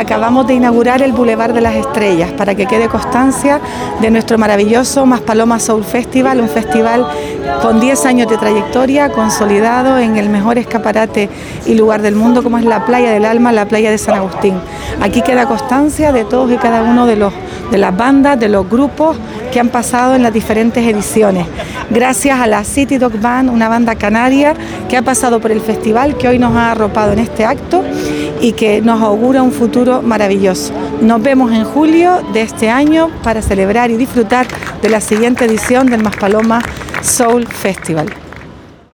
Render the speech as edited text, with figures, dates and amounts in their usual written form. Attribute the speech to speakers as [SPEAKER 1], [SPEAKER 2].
[SPEAKER 1] acabamos de inaugurar el Boulevard de las Estrellas para que quede constancia de nuestro maravilloso Maspalomas Soul Festival, un festival con 10 años de trayectoria, consolidado en el mejor escaparate y lugar del mundo como es la Playa del Alma, la playa de San Agustín. Aquí queda constancia de todos y cada uno de las bandas, de los grupos que han pasado en las diferentes ediciones. Gracias a la City Dog Band, una banda canaria que ha pasado por el festival, que hoy nos ha arropado en este acto y que nos augura un futuro maravilloso. Nos vemos en julio de este año para celebrar y disfrutar de la siguiente edición del Maspalomas Soul Festival.